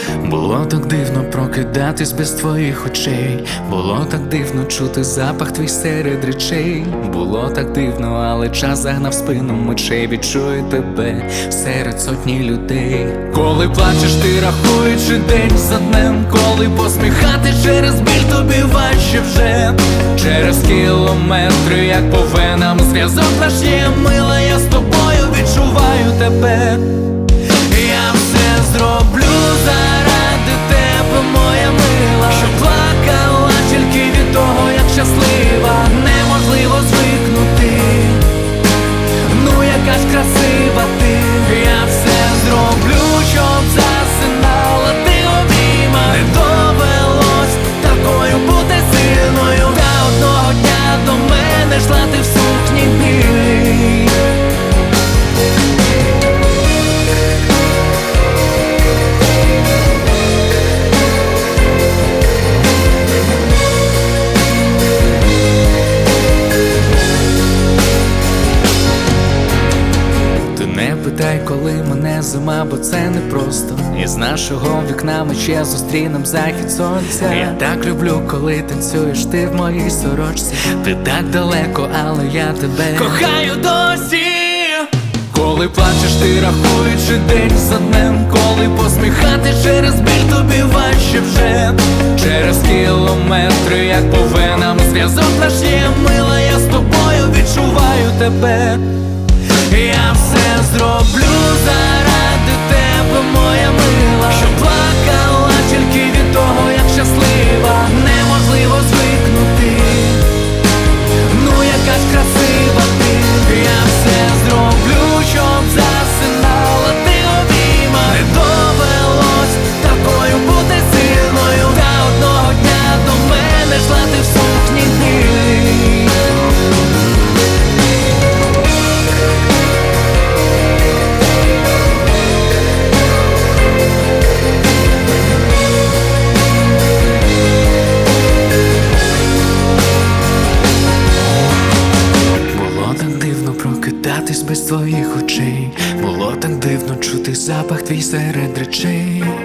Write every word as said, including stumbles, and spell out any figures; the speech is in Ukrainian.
Було так дивно прокидатись без твоїх очей. Було так дивно чути запах твій серед речей. Було так дивно, але час загнав спину мечей. Відчую тебе серед сотні людей. Коли плачеш ти, рахуючи день за днем. Коли посміхати через біль тобі важче вже. Через кілометри, як по венам, зв'язок наш є, мила, я з тобою відчуваю тебе. Я все зроблю заради тебе, моя мила, що плакала тільки від того, як щаслива. Неможливо звикнути, ну яка ж красива ти. Я все зроблю, щоб засинала ти обійма. Не довелось такою бути сильною. Та одного дня до мене йшла ти в сукні білій. Не питай, коли мене зима, бо це не просто. Із нашого вікна ми ще зустрінем захід сонця. Я так люблю, коли танцюєш ти в моїй сорочці. Ти так далеко, але я тебе кохаю досі. Коли плачеш ти, рахуючи день за днем. Коли посміхати через біль тобі важче вже. Через кілометри, як по венам, зв'язок наш є, мила, я з тобою відчуваю тебе. Я все зроблю заради тебе, моя мила, що плакала тільки від того, як щаслива. Неможливо звикнути, ну яка ж красива ти. Я все зроблю, щоб засинала ти обійма. Не довелось такою бути сильною. Та одного дня до мене йшла ти в сукні білій. Прокидатись без твоїх очей. Було так дивно чути запах твій серед речей.